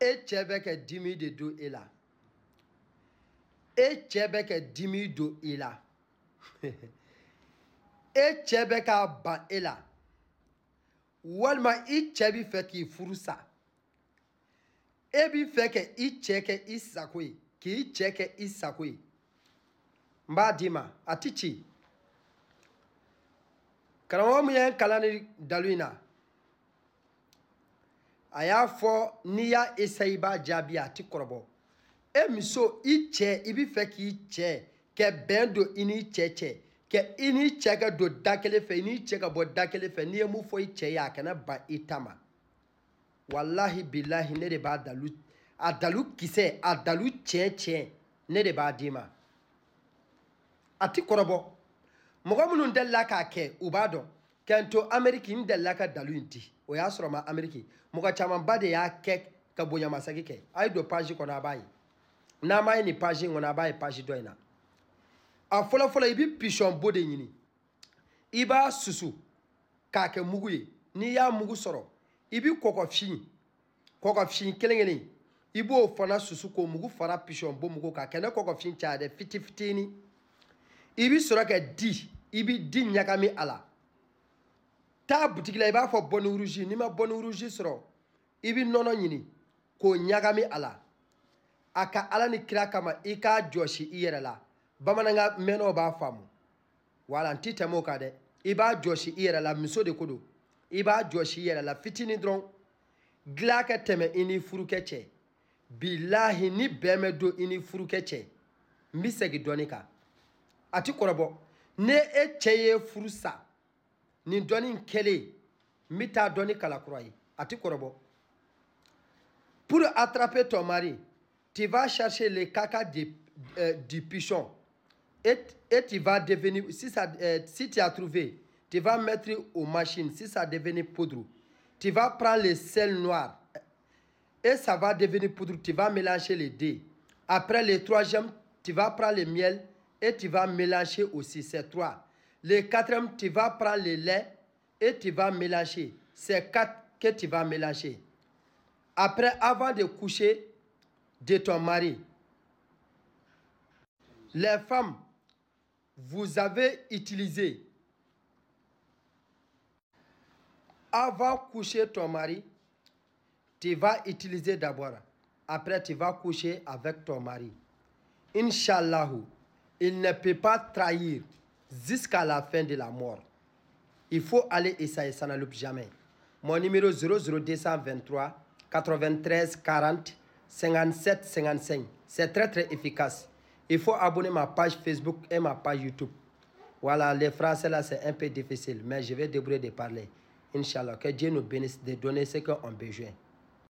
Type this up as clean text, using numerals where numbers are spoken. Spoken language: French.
E cɛ bɛ ka dimi de don e la. E cɛ bɛ ka dimi don e la. E cɛ bɛ ka ban e la. Walima i cɛ bi fɛ k'i furu sa. E bi fɛ ka i cɛ kɛ i sago ye. K'i cɛ kɛ i sago ye. N b'a d'i ma, a ti ci. Karamɔgɔ min ye kalan ni dalu in na, a y'a fɔ n'i y'a essayer i b'a jaabi a ti kɔrɔbɔ. E muso i cɛ i bi fɛ k'i cɛ kɛ bɛn don i ni cɛ cɛ. Kɛ i ni cɛ ka don da kelen fɛ, i ni cɛ ka bɔ da kelen fɛ. N'i ye mun fɔ i cɛ ye a kana ban i ta ma. Wallahi billahi ne de b'a dalu, a dalu kisɛ, a dalu tiɲɛ ne de b'a d'i ma. A ti kɔrɔbɔ. Mɔgɔ minnu delila k'a kɛ u b'a dɔn. K'an to Amérique n delila ka dalu in di. O y'a sɔrɔ ma Amérique. Mɔgɔ camanba de y'a kɛ ka bonyamasegin kɛ. A ye don page kɔnɔ a b'a ye. N'a ma ye nin page in kɔnɔ a b'a ye page dɔ in na. A fɔlɔ i bi pisɔn bo de ɲini. I b'a susu k'a kɛ mugu ye. N'i y'a mugu sɔrɔ i bi kɔgɔfin kelen i b'o fana susu k'o mugu fara pisɔn bo mugu kan. Kɛnɛ kɔgɔfin caya dɛ fitini. I bi sɔrɔ ka i bi di ɲagami a la. Taa boutique la i b'a fɔ bonne rouge. N'i ma bonne rouge sɔrɔ i bi nɔnɔ ɲini k'o ɲagami a la. A ka Ala ni kira kama i k'a jɔsi i yɛrɛ la. Bamanankan mɛnnaw b'a faamu. Wala n ti tɛmɛ o kan dɛ. I b'a jɔsi i yɛrɛ la, muso de ko don. I b'a jɔsi i yɛrɛ la fitini dɔrɔn. Dilan ka tɛmɛ i ni furukɛ cɛ. Bilahi ni bɛn bɛ don i ni furukɛ cɛ. N bi segin dɔɔni kan. A ti kɔrɔbɔ. Ne e cɛ ye furu sa. Nin dɔɔni kɛlen n bi taa dɔɔni kala kura ye. A ti kɔrɔbɔ. Pour attraper ton mari, tu vas chercher les caca du pichon. Et tu vas devenir, si tu as trouvé, tu vas mettre aux machines. Si ça devient poudre, tu vas prendre le sel noir. Et ça va devenir poudre. Tu vas mélanger les deux. Après le troisième, tu vas prendre le miel. Et tu vas mélanger aussi. C'est 3. Le quatrième, tu vas prendre le lait. Et tu vas mélanger. C'est 4 que tu vas mélanger. Après, avant de coucher de ton mari, les femmes, vous avez utilisé, avant de coucher ton mari, tu vas utiliser d'abord. Après, tu vas coucher avec ton mari. Inch'Allah, il ne peut pas trahir jusqu'à la fin de la mort. Il faut aller essayer, ça ne loupe jamais. Mon numéro 00223 93 40 57 55. C'est très efficace. Il faut abonner ma page Facebook et ma page YouTube. Voilà, les français là c'est un peu difficile, mais je vais débrouiller de parler. Inch'Allah, que Dieu nous bénisse de donner ce qu'on a besoin.